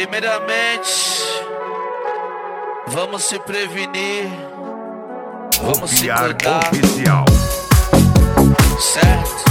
Primeiramente, vamos se prevenir, vamos se Rofiar cuidar, Oficial. certo?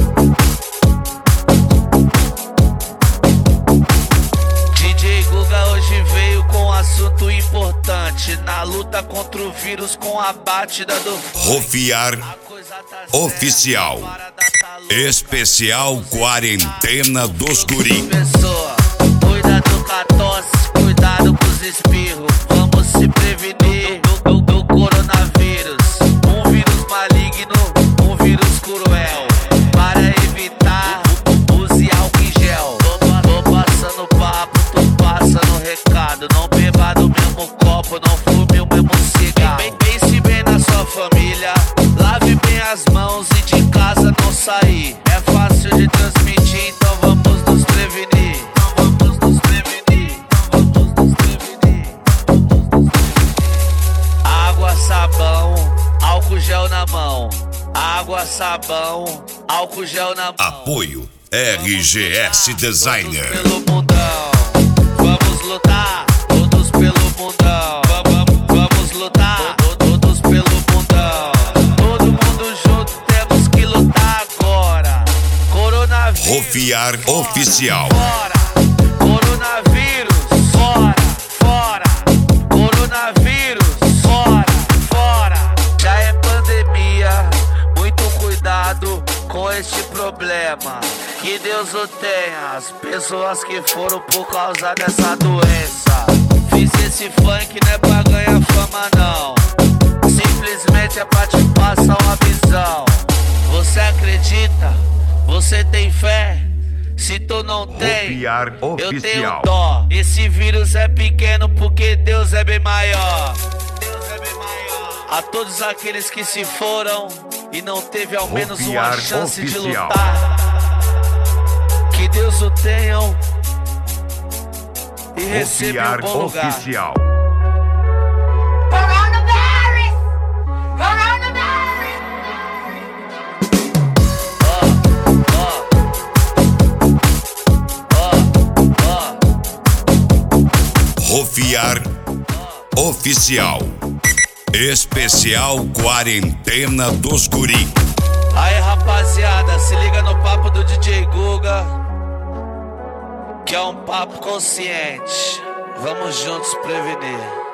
DJ Guga hoje veio com um assunto importante na luta contra o vírus com a batida do Rofiar Oficial. Especial Quarentena dos Guri. Pessoa, cuidado com a tosse, cuidado com os espirros. Vamos se prevenir do coronavírus. Um vírus maligno, um vírus cruel. Para evitar, use álcool em gel. Tô passando papo, tô passando recado. Não beba do mesmo copo, não fume o mesmo cigarro. Pense bem na sua família, lave bem as mãos e de casa não sair. É fácil de transmitir, então vamos nos prevenir. Água, sabão, álcool gel na mão. Água, sabão, álcool gel na mão. Apoio RGS Designer. Todos pelo mundão, vamos lutar. Todos pelo mundão, vamos lutar. Todos pelo mundão, todo mundo junto, temos que lutar agora. Coronavírus, Rofiar Oficial. fora. Coronavírus, fora, fora. Coronavírus, fora, fora. Já é pandemia, muito cuidado com este problema. Que Deus o tenha, as pessoas que foram por causa dessa doença. Fiz esse funk não é pra ganhar fama não, simplesmente é pra te passar uma visão. Você acredita? Você tem fé? Se tu não tem, Rofiar eu tenho Oficial. dó. Esse vírus é pequeno porque Deus é bem maior. Deus é bem maior. A todos aqueles que se foram e não teve ao menos uma Rofiar chance de Oficial. lutar, que Deus o tenham e receba em um Rofiar bom lugar. Oficial. Coronavirus! Coronavirus! Rofiar Oficial. Especial Quarentena dos Guri. Aí rapaziada, se liga no papo do DJ Guga, que é um papo consciente. Vamos juntos prevenir.